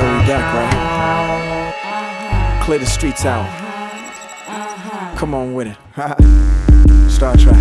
know we back, right? Clear the streets out. Come on with it. Star Trek.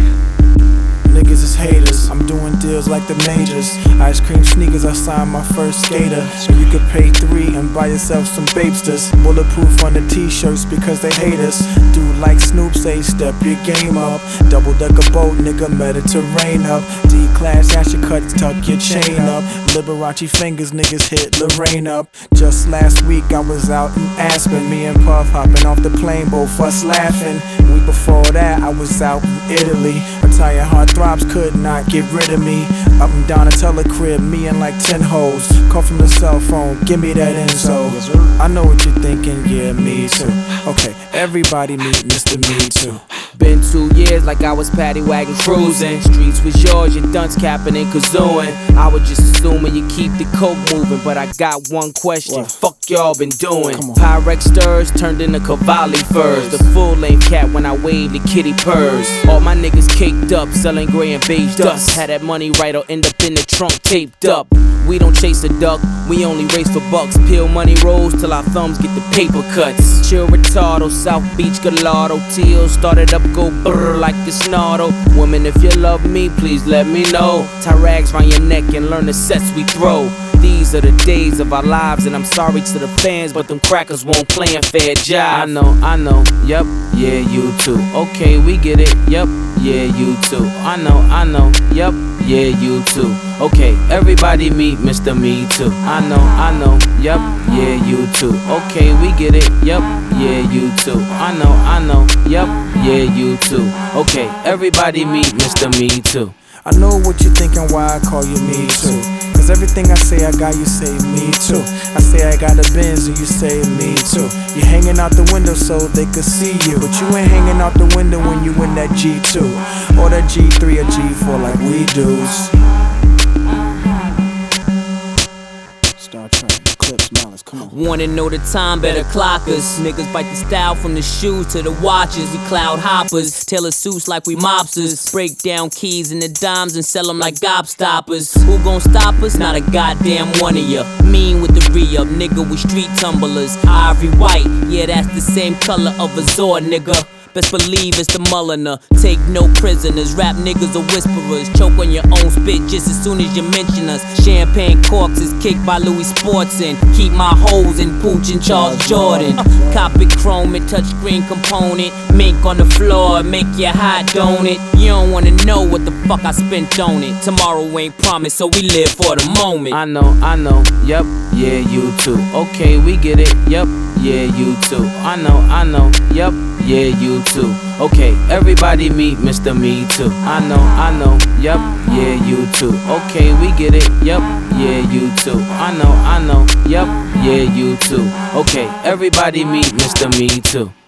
Niggas is haters, I'm doing deals like the majors. Ice cream sneakers, I signed my first skater. You could pay $3 and buy yourself some Babesters. Bulletproof on the t-shirts because they hate us. Dude like Snoop say, step your game up. Double decker boat, nigga, Mediterranean up. D-class, ash your cut, tuck your chain up. Liberace fingers, niggas hit Lorraine up. Just last week I was out in Aspen. Me and Puff hopping off the plane, both us laughing. Week before that I was out in Italy. Retired heartthrobs could not get rid of me. Up and down a telecrib, me and like 10 hoes. Call from the cell phone, give me that info. I know what you're thinking, yeah, me too. Okay, everybody meet Mr. Me Too. Been 2 years like I was paddy wagon cruising. Streets was yours, your dunce capping and kazooing. I was just assuming you keep the coke moving, but I got one question. Fuck y'all been doing? Pyrex stirs turned into Cavalli furs. The full length cat when I wave the kitty purrs. All my niggas caked up, selling gray and beige dust. Had that money right or end up in the trunk taped up. We don't chase a duck, we only race for bucks. Peel money rolls till our thumbs get the paper cuts. Chill retardo, South Beach Gallardo. Teal started up, go brrr like it's Nardo. Woman, if you love me, please let me know. Tie rags round your neck and learn the sets we throw. These are the days of our lives, and I'm sorry to the fans, but them crackers won't play a fair job. I know, yep, yeah, you too. Okay, we get it, yep, yeah, you too. I know, yep, yeah, you too. Okay, everybody meet Mr. Me Too. I know, yep, yeah, you too. Okay, we get it, yep, yeah, you too. I know, yep, yeah, you too. Okay, everybody meet Mr. Me Too. I know what you're thinking, why I call you Me Too. Cause everything I say I got, you say Me Too. I say I got a Benz and you say Me Too. You hanging out the window so they could see you, but you ain't hanging out the window when you in that G2 or that G3 or G4 like we dudes. Star Trek, Clips, Malice, come on. Wanna know the time, better clock us. Niggas bite the style from the shoes to the watches. We cloud hoppers, tailor suits like we mobsters. Break down keys and the dimes and sell them like gobstoppers. Who gon' stop us? Not a goddamn one of ya. Mean with the re-up, nigga, we street tumblers. Ivory white, yeah, that's the same color of a Zord, nigga. Best believe it's the Mulliner. Take no prisoners, rap niggas are whisperers. Choke on your own spit just as soon as you mention us. Champagne corks is kicked by Louis Sportson. Keep my hoes in Pooch and Charles Jordan. Copy chrome and touchscreen component. Mink on the floor, make you hot, don't it? You don't wanna know what the fuck I spent on it. Tomorrow ain't promised, so we live for the moment. I know, yep, yeah, you too. Okay, we get it, yep, yeah, you too. I know, yep, yeah, you too. Okay, everybody meet Mr. Me Too. I know, yep, yeah, you too. Okay, we get it, yep, yeah, you too. I know, yep, yeah, you too. Okay, everybody meet Mr. Me Too.